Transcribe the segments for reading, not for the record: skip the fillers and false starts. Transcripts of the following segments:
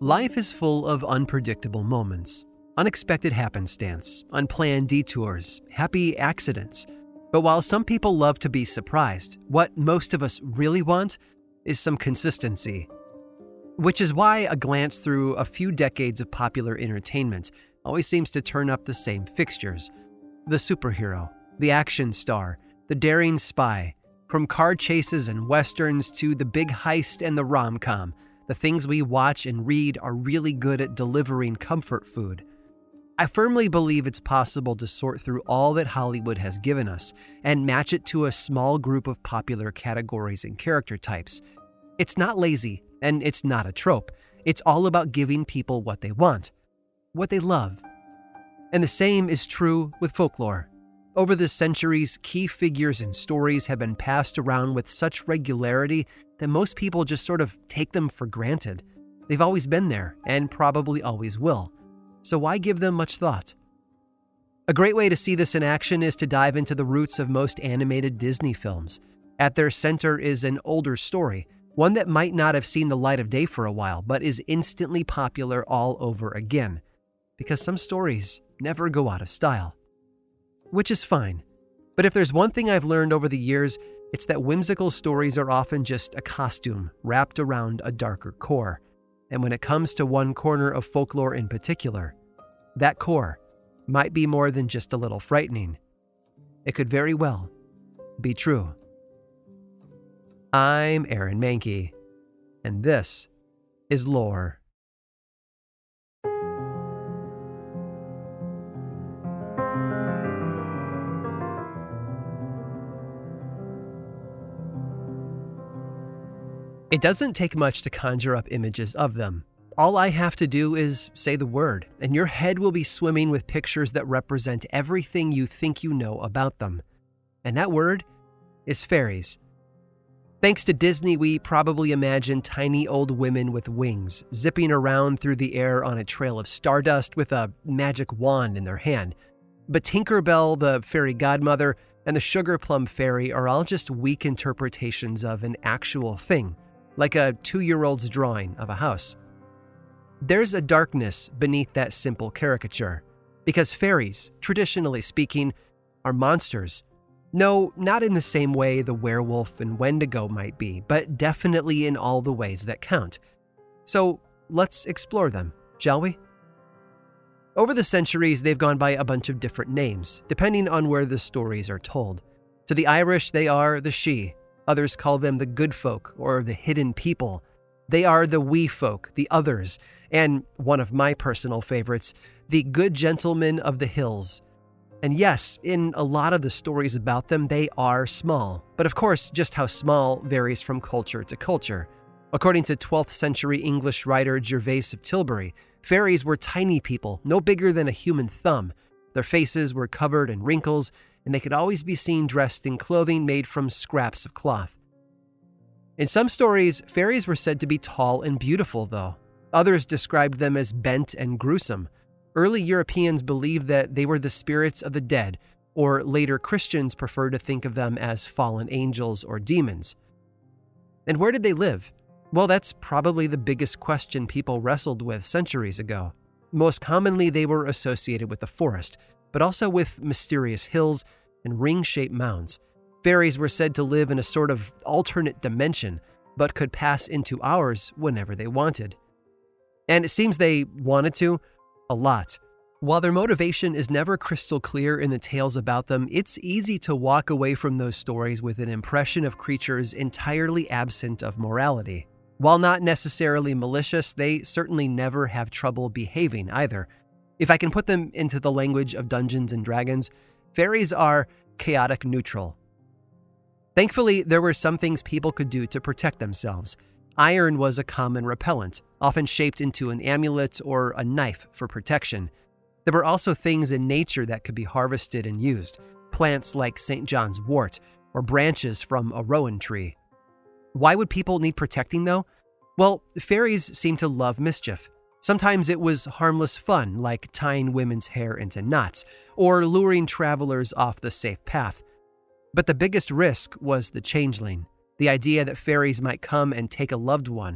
Life is full of unpredictable moments, unexpected happenstance, unplanned detours, happy accidents. But while some people love to be surprised, what most of us really want is some consistency. Which is why a glance through a few decades of popular entertainment always seems to turn up the same fixtures. The superhero, the action star, the daring spy, from car chases and westerns to the big heist and the rom-com, the things we watch and read are really good at delivering comfort food. I firmly believe it's possible to sort through all that Hollywood has given us and match it to a small group of popular categories and character types. It's not lazy, and it's not a trope. It's all about giving people what they want, what they love. And the same is true with folklore. Over the centuries, key figures and stories have been passed around with such regularity that most people just sort of take them for granted. They've always been there, and probably always will. So why give them much thought? A great way to see this in action is to dive into the roots of most animated Disney films. At their center is an older story, one that might not have seen the light of day for a while, but is instantly popular all over again. Because some stories never go out of style. Which is fine. But if there's one thing I've learned over the years, it's that whimsical stories are often just a costume wrapped around a darker core. And when it comes to one corner of folklore in particular, that core might be more than just a little frightening. It could very well be true. I'm Aaron Mahnke, and this is Lore. It doesn't take much to conjure up images of them. All I have to do is say the word, and your head will be swimming with pictures that represent everything you think you know about them. And that word is fairies. Thanks to Disney, we probably imagine tiny old women with wings, zipping around through the air on a trail of stardust with a magic wand in their hand. But Tinker Bell, the fairy godmother, and the Sugar Plum Fairy are all just weak interpretations of an actual thing, like a 2-year-old's drawing of a house. There's a darkness beneath that simple caricature, because fairies, traditionally speaking, are monsters. No, not in the same way the werewolf and Wendigo might be, but definitely in all the ways that count. So let's explore them, shall we? Over the centuries, they've gone by a bunch of different names, depending on where the stories are told. To the Irish, they are the Sidhe. Others call them the good folk or the hidden people. They are the wee folk, the others, and one of my personal favorites, the good gentlemen of the hills. And yes, in a lot of the stories about them, they are small. But of course, just how small varies from culture to culture. According to 12th century English writer Gervase of Tilbury, fairies were tiny people, no bigger than a human thumb. Their faces were covered in wrinkles, and they could always be seen dressed in clothing made from scraps of cloth. In some stories, fairies were said to be tall and beautiful, though. Others described them as bent and gruesome. Early Europeans believed that they were the spirits of the dead, or later Christians preferred to think of them as fallen angels or demons. And where did they live? Well, that's probably the biggest question people wrestled with centuries ago. Most commonly, they were associated with the forest, but also with mysterious hills and ring-shaped mounds. Fairies were said to live in a sort of alternate dimension, but could pass into ours whenever they wanted. And it seems they wanted to, a lot. While their motivation is never crystal clear in the tales about them, it's easy to walk away from those stories with an impression of creatures entirely absent of morality. While not necessarily malicious, they certainly never have trouble behaving either. If I can put them into the language of Dungeons and Dragons, fairies are chaotic neutral. Thankfully, there were some things people could do to protect themselves. Iron was a common repellent, often shaped into an amulet or a knife for protection. There were also things in nature that could be harvested and used, plants like St. John's wort or branches from a rowan tree. Why would people need protecting, though? Well, fairies seem to love mischief. Sometimes it was harmless fun, like tying women's hair into knots, or luring travelers off the safe path. But the biggest risk was the changeling, the idea that fairies might come and take a loved one,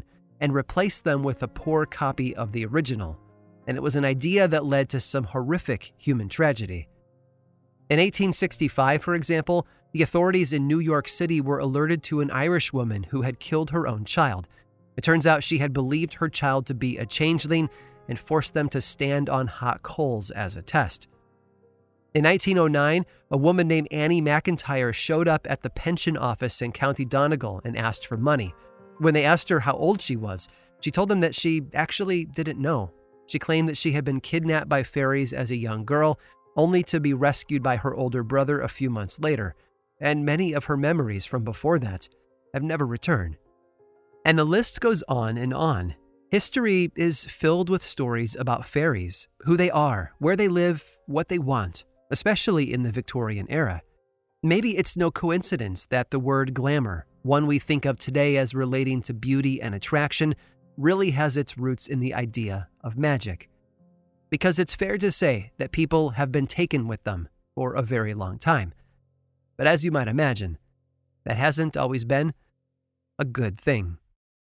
and replace them with a poor copy of the original. And it was an idea that led to some horrific human tragedy. In 1865, for example, the authorities in New York City were alerted to an Irish woman who had killed her own child. It turns out she had believed her child to be a changeling and forced them to stand on hot coals as a test. In 1909, a woman named Annie McIntyre showed up at the pension office in County Donegal and asked for money. When they asked her how old she was, she told them that she actually didn't know. She claimed that she had been kidnapped by fairies as a young girl, only to be rescued by her older brother a few months later, and many of her memories from before that have never returned. And the list goes on and on. History is filled with stories about fairies, who they are, where they live, what they want, especially in the Victorian era. Maybe it's no coincidence that the word glamour, one we think of today as relating to beauty and attraction, really has its roots in the idea of magic. Because it's fair to say that people have been taken with them for a very long time. But as you might imagine, that hasn't always been a good thing.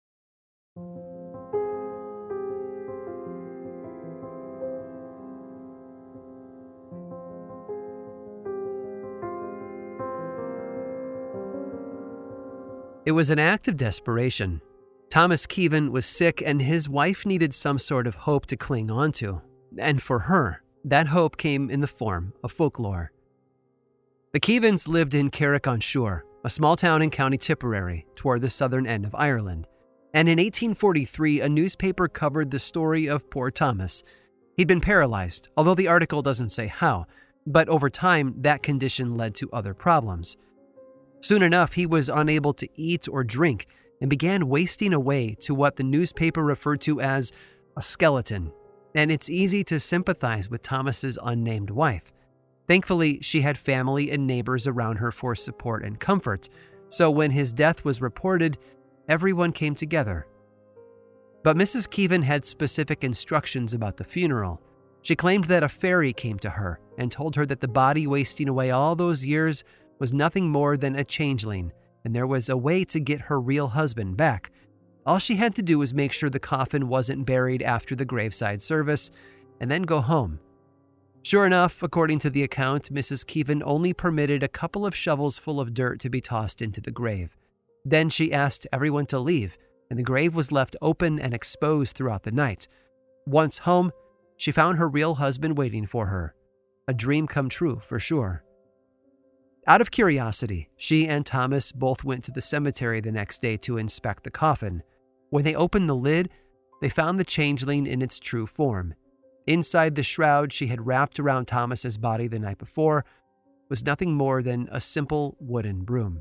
It was an act of desperation. Thomas Keevan was sick and his wife needed some sort of hope to cling on to. And for her, that hope came in the form of folklore. The Keevans lived in Carrick-on-Shore, a small town in County Tipperary, toward the southern end of Ireland. And in 1843, a newspaper covered the story of poor Thomas. He'd been paralyzed, although the article doesn't say how, but over time, that condition led to other problems. Soon enough, he was unable to eat or drink and began wasting away to what the newspaper referred to as a skeleton. And it's easy to sympathize with Thomas's unnamed wife. Thankfully, she had family and neighbors around her for support and comfort, so when his death was reported, everyone came together. But Mrs. Keevan had specific instructions about the funeral. She claimed that a fairy came to her and told her that the body wasting away all those years was nothing more than a changeling, and there was a way to get her real husband back. All she had to do was make sure the coffin wasn't buried after the graveside service, and then go home. Sure enough, according to the account, Mrs. Keevan only permitted a couple of shovels full of dirt to be tossed into the grave. Then she asked everyone to leave, and the grave was left open and exposed throughout the night. Once home, she found her real husband waiting for her. A dream come true, for sure. Out of curiosity, she and Thomas both went to the cemetery the next day to inspect the coffin. When they opened the lid, they found the changeling in its true form. Inside the shroud she had wrapped around Thomas's body the night before was nothing more than a simple wooden broom.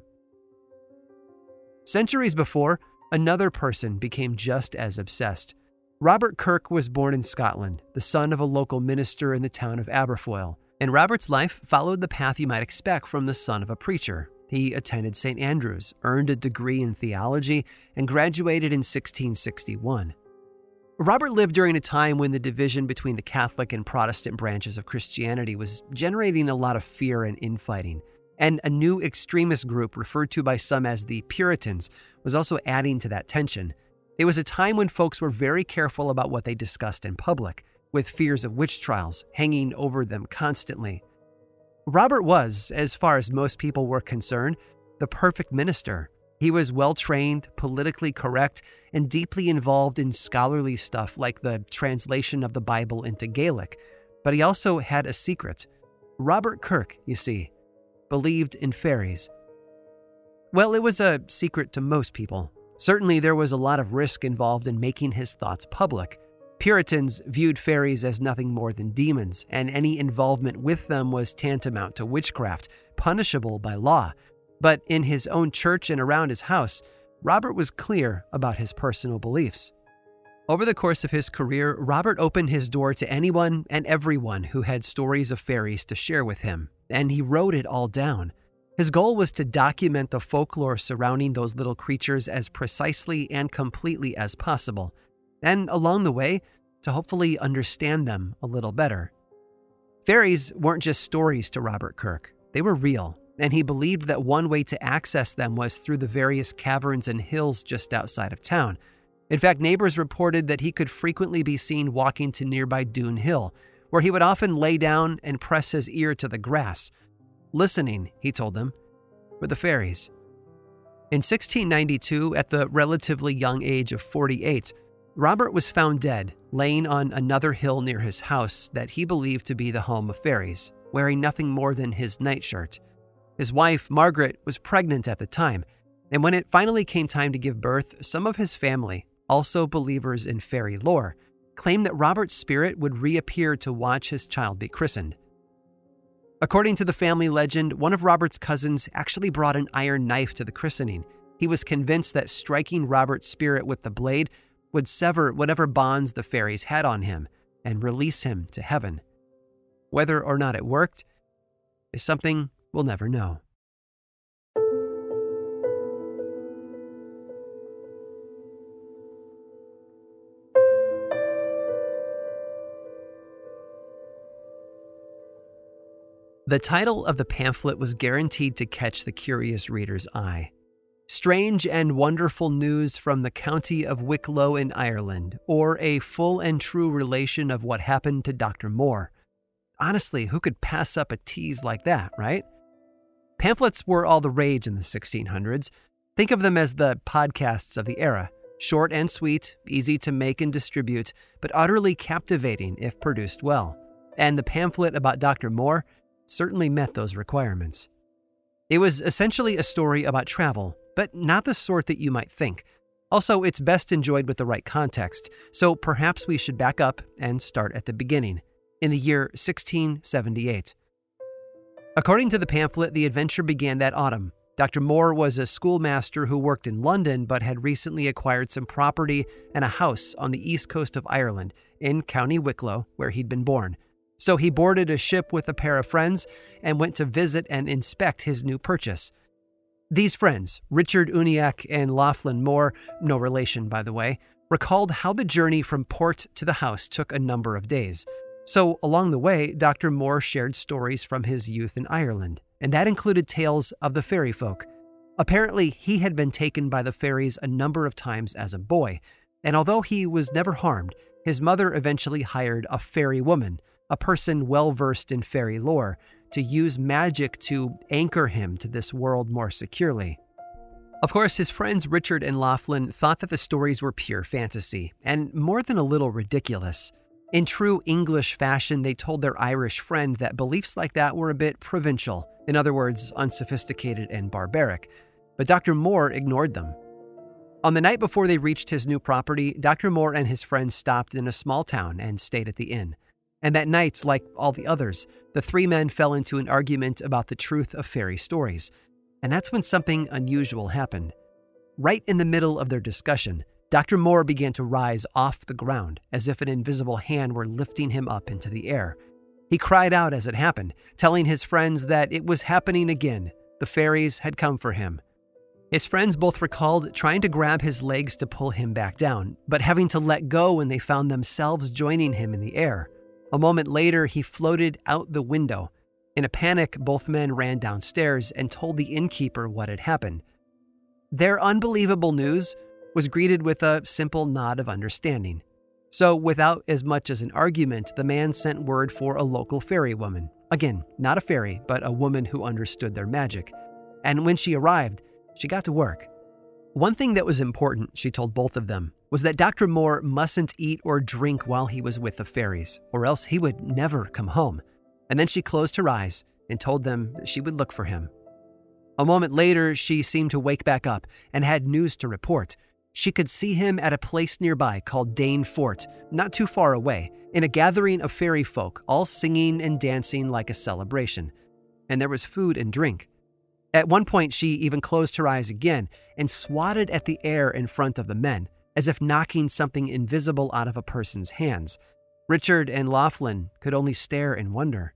Centuries before, another person became just as obsessed. Robert Kirk was born in Scotland, the son of a local minister in the town of Aberfoyle, and Robert's life followed the path you might expect from the son of a preacher. He attended St. Andrews, earned a degree in theology, and graduated in 1661. Robert lived during a time when the division between the Catholic and Protestant branches of Christianity was generating a lot of fear and infighting, and a new extremist group referred to by some as the Puritans was also adding to that tension. It was a time when folks were very careful about what they discussed in public, with fears of witch trials hanging over them constantly. Robert was, as far as most people were concerned, the perfect minister. He was well-trained, politically correct, and deeply involved in scholarly stuff like the translation of the Bible into Gaelic. But he also had a secret. Robert Kirk, you see, believed in fairies. Well, it was a secret to most people. Certainly there was a lot of risk involved in making his thoughts public. Puritans viewed fairies as nothing more than demons, and any involvement with them was tantamount to witchcraft, punishable by law. But in his own church and around his house, Robert was clear about his personal beliefs. Over the course of his career, Robert opened his door to anyone and everyone who had stories of fairies to share with him, and he wrote it all down. His goal was to document the folklore surrounding those little creatures as precisely and completely as possible, and along the way, to hopefully understand them a little better. Fairies weren't just stories to Robert Kirk. They were real, and he believed that one way to access them was through the various caverns and hills just outside of town. In fact, neighbors reported that he could frequently be seen walking to nearby Doon Hill, where he would often lay down and press his ear to the grass. Listening, he told them, for the fairies. In 1692, at the relatively young age of 48, Robert was found dead, laying on another hill near his house that he believed to be the home of fairies, wearing nothing more than his nightshirt. His wife, Margaret, was pregnant at the time, and when it finally came time to give birth, some of his family, also believers in fairy lore, claimed that Robert's spirit would reappear to watch his child be christened. According to the family legend, one of Robert's cousins actually brought an iron knife to the christening. He was convinced that striking Robert's spirit with the blade would sever whatever bonds the fairies had on him and release him to heaven. Whether or not it worked is something we'll never know. The title of the pamphlet was guaranteed to catch the curious reader's eye. Strange and Wonderful News from the County of Wicklow in Ireland, or A Full and True Relation of What Happened to Dr. Moore. Honestly, who could pass up a tease like that, right? Pamphlets were all the rage in the 1600s. Think of them as the podcasts of the era. Short and sweet, easy to make and distribute, but utterly captivating if produced well. And the pamphlet about Dr. Moore certainly met those requirements. It was essentially a story about travel, but not the sort that you might think. Also, it's best enjoyed with the right context, so perhaps we should back up and start at the beginning, in the year 1678. According to the pamphlet, the adventure began that autumn. Dr. Moore was a schoolmaster who worked in London but had recently acquired some property and a house on the east coast of Ireland, in County Wicklow, where he'd been born. So he boarded a ship with a pair of friends and went to visit and inspect his new purchase. These friends, Richard Uniacke and Laughlin Moore, no relation by the way, recalled how the journey from port to the house took a number of days. So along the way, Dr. Moore shared stories from his youth in Ireland, and that included tales of the fairy folk. Apparently, he had been taken by the fairies a number of times as a boy, and although he was never harmed, his mother eventually hired a fairy woman, a person well-versed in fairy lore, to use magic to anchor him to this world more securely. Of course, his friends Richard and Laughlin thought that the stories were pure fantasy, and more than a little ridiculous. In true English fashion, they told their Irish friend that beliefs like that were a bit provincial, in other words, unsophisticated and barbaric. But Dr. Moore ignored them. On the night before they reached his new property, Dr. Moore and his friends stopped in a small town and stayed at the inn. And that night, like all the others, the three men fell into an argument about the truth of fairy stories. And that's when something unusual happened. Right in the middle of their discussion, Dr. Moore began to rise off the ground, as if an invisible hand were lifting him up into the air. He cried out as it happened, telling his friends that it was happening again. The fairies had come for him. His friends both recalled trying to grab his legs to pull him back down, but having to let go when they found themselves joining him in the air. A moment later, he floated out the window. In a panic, both men ran downstairs and told the innkeeper what had happened. Their unbelievable news was greeted with a simple nod of understanding. So, without as much as an argument, the man sent word for a local fairy woman. Again, not a fairy, but a woman who understood their magic. And when she arrived, she got to work. One thing that was important, she told both of them, was that Dr. Moore mustn't eat or drink while he was with the fairies, or else he would never come home. And then she closed her eyes and told them that she would look for him. A moment later, she seemed to wake back up and had news to report. She could see him at a place nearby called Dane Fort, not too far away, in a gathering of fairy folk, all singing and dancing like a celebration. And there was food and drink. At one point, she even closed her eyes again and swatted at the air in front of the men, as if knocking something invisible out of a person's hands. Richard and Laughlin could only stare in wonder.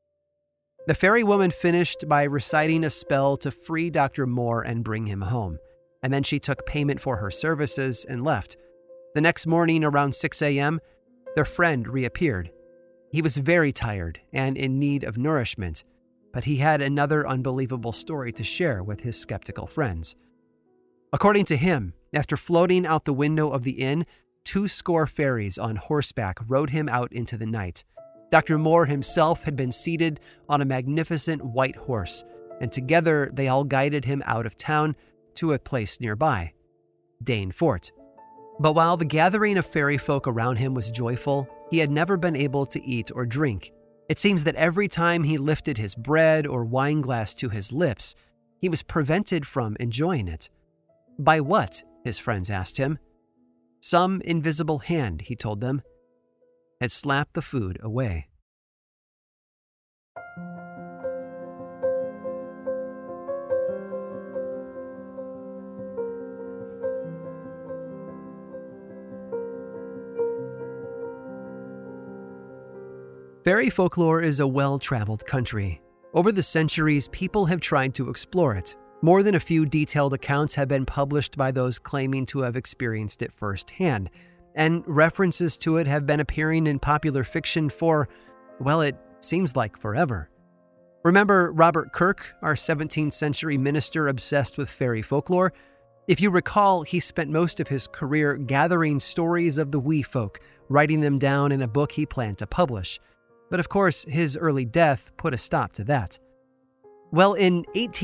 The fairy woman finished by reciting a spell to free Dr. Moore and bring him home, and then she took payment for her services and left. The next morning around 6 a.m., their friend reappeared. He was very tired and in need of nourishment, but he had another unbelievable story to share with his skeptical friends. According to him, after floating out the window of the inn, 200 fairies on horseback rode him out into the night. Dr. Moore himself had been seated on a magnificent white horse, and together they all guided him out of town to a place nearby, Dane Fort. But while the gathering of fairy folk around him was joyful, he had never been able to eat or drink. It seems that every time he lifted his bread or wine glass to his lips, he was prevented from enjoying it. By what? His friends asked him. Some invisible hand, he told them, had slapped the food away. Fairy folklore is a well-traveled country. Over the centuries, people have tried to explore it. More than a few detailed accounts have been published by those claiming to have experienced it firsthand, and references to it have been appearing in popular fiction for, well, it seems like forever. Remember Robert Kirk, our 17th century minister obsessed with fairy folklore? If you recall, he spent most of his career gathering stories of the wee folk, writing them down in a book he planned to publish. But of course, his early death put a stop to that. Well, in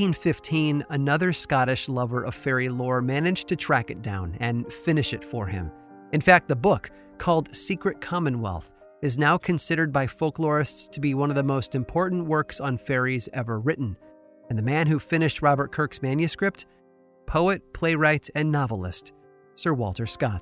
1815, another Scottish lover of fairy lore managed to track it down and finish it for him. In fact, the book, called Secret Commonwealth, is now considered by folklorists to be one of the most important works on fairies ever written. And the man who finished Robert Kirk's manuscript? Poet, playwright, and novelist, Sir Walter Scott.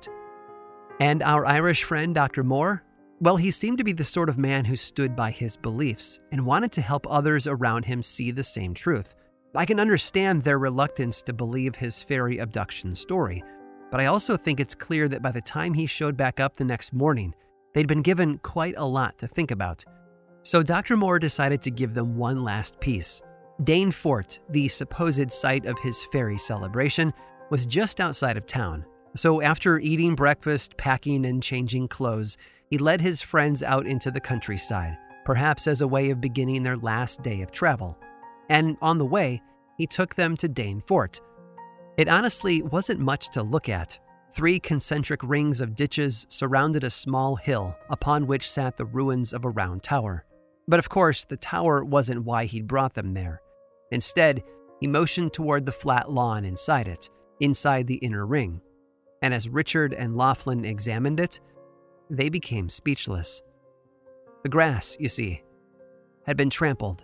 And our Irish friend, Dr. Moore? Well, he seemed to be the sort of man who stood by his beliefs and wanted to help others around him see the same truth. I can understand their reluctance to believe his fairy abduction story, but I also think it's clear that by the time he showed back up the next morning, they'd been given quite a lot to think about. So Dr. Moore decided to give them one last piece. Dane Fort, the supposed site of his fairy celebration, was just outside of town. So after eating breakfast, packing, and changing clothes, he led his friends out into the countryside, perhaps as a way of beginning their last day of travel. And on the way, he took them to Dane Fort. It honestly wasn't much to look at. 3 concentric rings of ditches surrounded a small hill upon which sat the ruins of a round tower. But of course, the tower wasn't why he'd brought them there. Instead, he motioned toward the flat lawn inside it, inside the inner ring. And as Richard and Laughlin examined it, they became speechless. The grass, you see, had been trampled,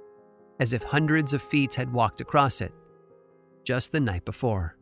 as if hundreds of feet had walked across it just the night before.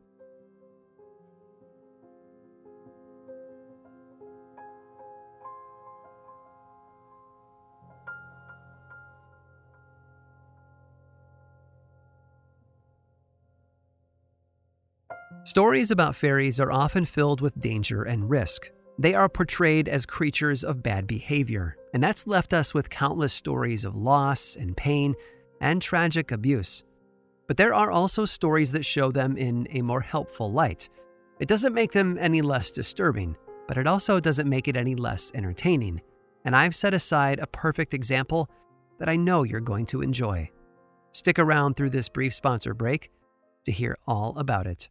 Stories about fairies are often filled with danger and risk. They are portrayed as creatures of bad behavior, and that's left us with countless stories of loss and pain and tragic abuse. But there are also stories that show them in a more helpful light. It doesn't make them any less disturbing, but it also doesn't make it any less entertaining. And I've set aside a perfect example that I know you're going to enjoy. Stick around through this brief sponsor break to hear all about it.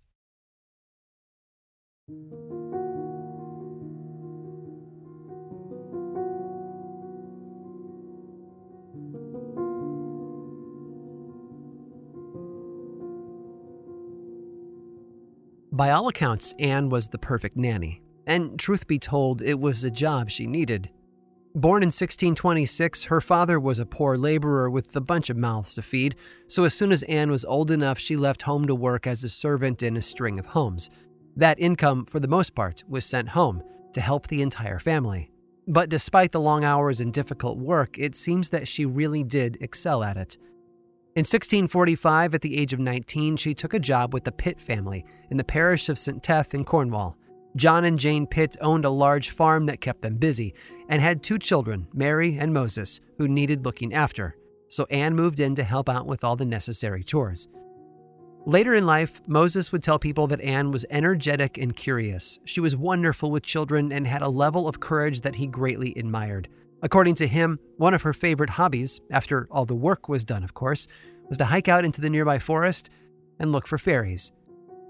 By all accounts, Anne was the perfect nanny, and truth be told, it was a job she needed. Born in 1626, her father was a poor laborer with a bunch of mouths to feed, so as soon as Anne was old enough, she left home to work as a servant in a string of homes. That income, for the most part, was sent home to help the entire family. But despite the long hours and difficult work, it seems that she really did excel at it. In 1645, at the age of 19, she took a job with the Pitt family in the parish of St. Teth in Cornwall. John and Jane Pitt owned a large farm that kept them busy and had 2 children, Mary and Moses, who needed looking after. So Anne moved in to help out with all the necessary chores. Later in life, Moses would tell people that Anne was energetic and curious. She was wonderful with children and had a level of courage that he greatly admired. According to him, one of her favorite hobbies, after all the work was done, of course, was to hike out into the nearby forest and look for fairies.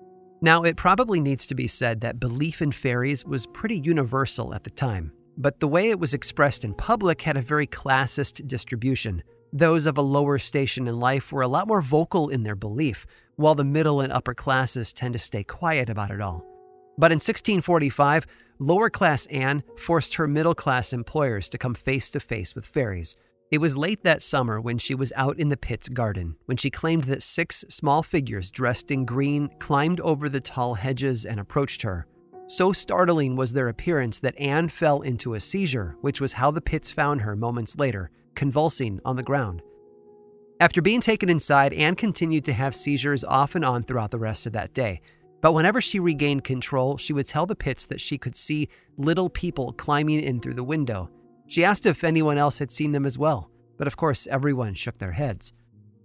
Now, it probably needs to be said that belief in fairies was pretty universal at the time, but the way it was expressed in public had a very classist distribution. Those of a lower station in life were a lot more vocal in their belief, while the middle and upper classes tend to stay quiet about it all. But in 1645, lower-class Anne forced her middle-class employers to come face-to-face with fairies. It was late that summer when she was out in the Pitts garden, when she claimed that 6 small figures dressed in green climbed over the tall hedges and approached her. So startling was their appearance that Anne fell into a seizure, which was how the Pitts found her moments later, convulsing on the ground. After being taken inside, Anne continued to have seizures off and on throughout the rest of that day. But whenever she regained control, she would tell the Pitts that she could see little people climbing in through the window. She asked if anyone else had seen them as well, but of course everyone shook their heads.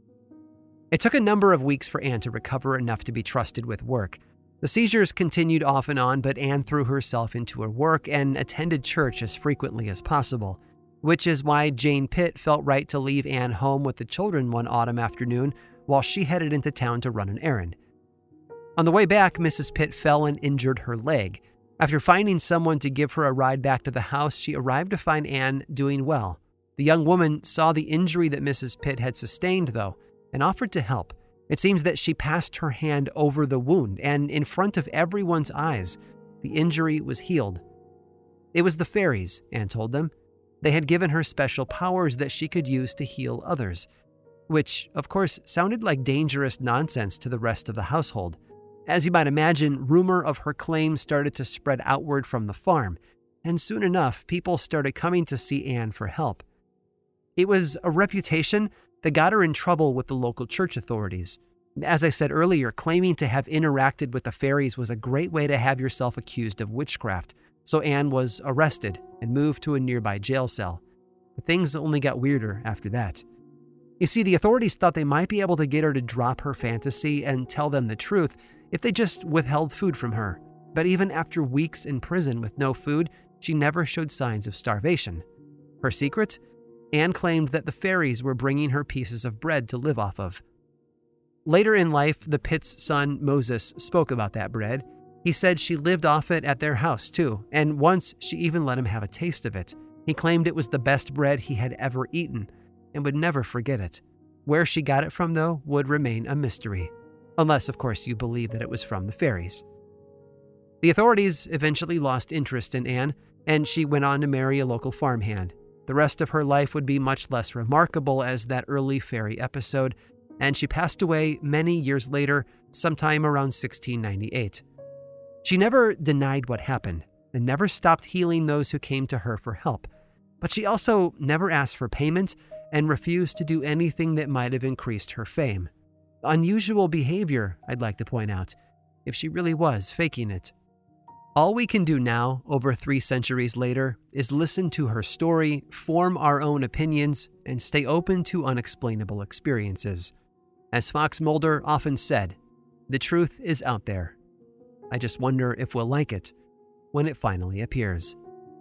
It took a number of weeks for Anne to recover enough to be trusted with work. The seizures continued off and on, but Anne threw herself into her work and attended church as frequently as possible, which is why Jane Pitt felt right to leave Anne home with the children one autumn afternoon while she headed into town to run an errand. On the way back, Mrs. Pitt fell and injured her leg. After finding someone to give her a ride back to the house, she arrived to find Anne doing well. The young woman saw the injury that Mrs. Pitt had sustained, though, and offered to help. It seems that she passed her hand over the wound, and in front of everyone's eyes, the injury was healed. It was the fairies, Anne told them. They had given her special powers that she could use to heal others, which, of course, sounded like dangerous nonsense to the rest of the household. As you might imagine, rumor of her claims started to spread outward from the farm, and soon enough, people started coming to see Anne for help. It was a reputation that got her in trouble with the local church authorities. As I said earlier, claiming to have interacted with the fairies was a great way to have yourself accused of witchcraft, so Anne was arrested and moved to a nearby jail cell. But things only got weirder after that. You see, the authorities thought they might be able to get her to drop her fantasy and tell them the truth if they just withheld food from her. But even after weeks in prison with no food, she never showed signs of starvation. Her secret? Anne claimed that the fairies were bringing her pieces of bread to live off of. Later in life, the Pitts' son, Moses, spoke about that bread. He said she lived off it at their house, too, and once she even let him have a taste of it. He claimed it was the best bread he had ever eaten and would never forget it. Where she got it from, though, would remain a mystery. Unless, of course, you believe that it was from the fairies. The authorities eventually lost interest in Anne, and she went on to marry a local farmhand. The rest of her life would be much less remarkable as that early fairy episode, and she passed away many years later, sometime around 1698. She never denied what happened, and never stopped healing those who came to her for help. But she also never asked for payment and refused to do anything that might have increased her fame. Unusual behavior, I'd like to point out, if she really was faking it. All we can do now, over 3 centuries later, is listen to her story, form our own opinions, and stay open to unexplainable experiences. As Fox Mulder often said, the truth is out there. I just wonder if we'll like it when it finally appears.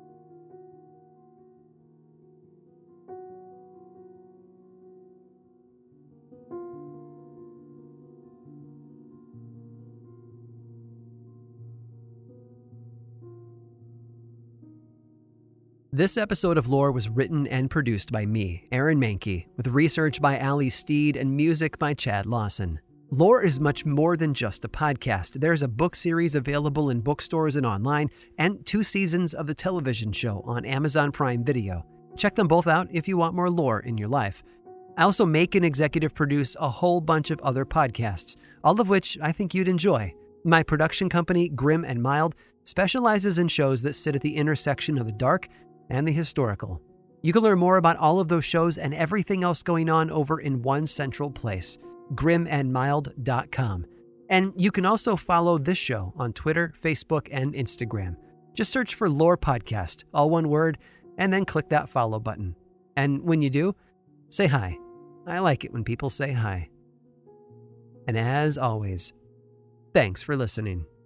This episode of Lore was written and produced by me, Aaron Mahnke, with research by Ali Steed and music by Chad Lawson. Lore is much more than just a podcast. There's a book series available in bookstores and online, and 2 seasons of the television show on Amazon Prime Video. Check them both out if you want more lore in your life. I also make and executive produce a whole bunch of other podcasts, all of which I think you'd enjoy. My production company, Grim and Mild, specializes in shows that sit at the intersection of the dark and the historical. You can learn more about all of those shows and everything else going on over in one central place, grimandmild.com. And you can also follow this show on Twitter, Facebook, and Instagram. Just search for Lore Podcast, all one word, and then click that follow button. And when you do, say hi. I like it when people say hi. And as always, thanks for listening.